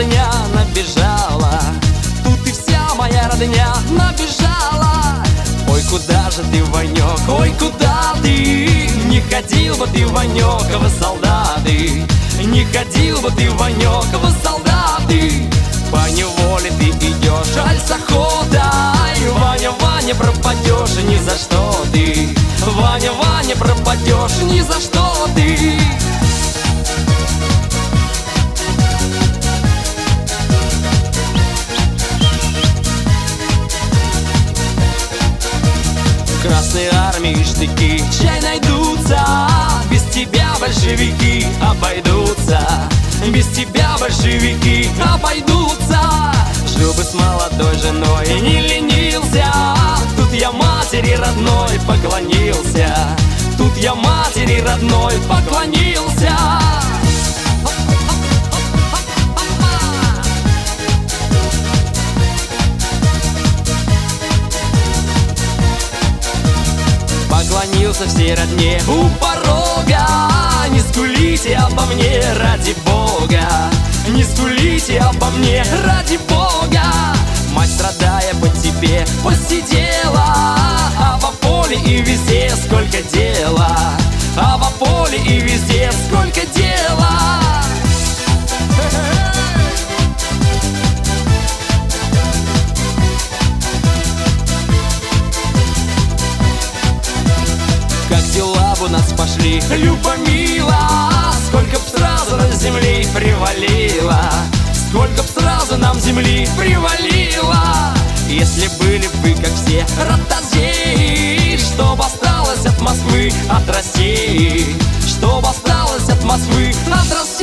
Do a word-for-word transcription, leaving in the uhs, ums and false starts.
родня набежала, тут и вся моя родня набежала. Ой, куда же ты, Ванек, ой, куда ты? Не ходил бы ты, Ванек, вы солдаты, не ходил бы ты, Ванек, вы солдаты. По неволе ты идешь, аль с охотой, Ваня, Ваня, пропадешь ни за что ты, Ваня, Ваня, пропадешь ни за что ты. Красной армии штыки чай найдутся, без тебя большевики обойдутся, без тебя большевики обойдутся. Жил бы с молодой женой и не ленился, тут я матери родной поклонился, тут я матери родной поклонился. Поклонился всей родне у порога. Не скулите обо мне, ради Бога, не скулите обо мне, ради Бога. Мать, страдая по тебе, посидела, а по поле и везде сколько дела, а по поле и везде сколько дела. Как дела б у нас пошли, Любомила, сколько б сразу на земли привалило, сколько б сразу нам земли привалило. Если были бы, как все, ротозеи, чтоб осталось от Москвы, от России, чтоб осталось от Москвы, от России.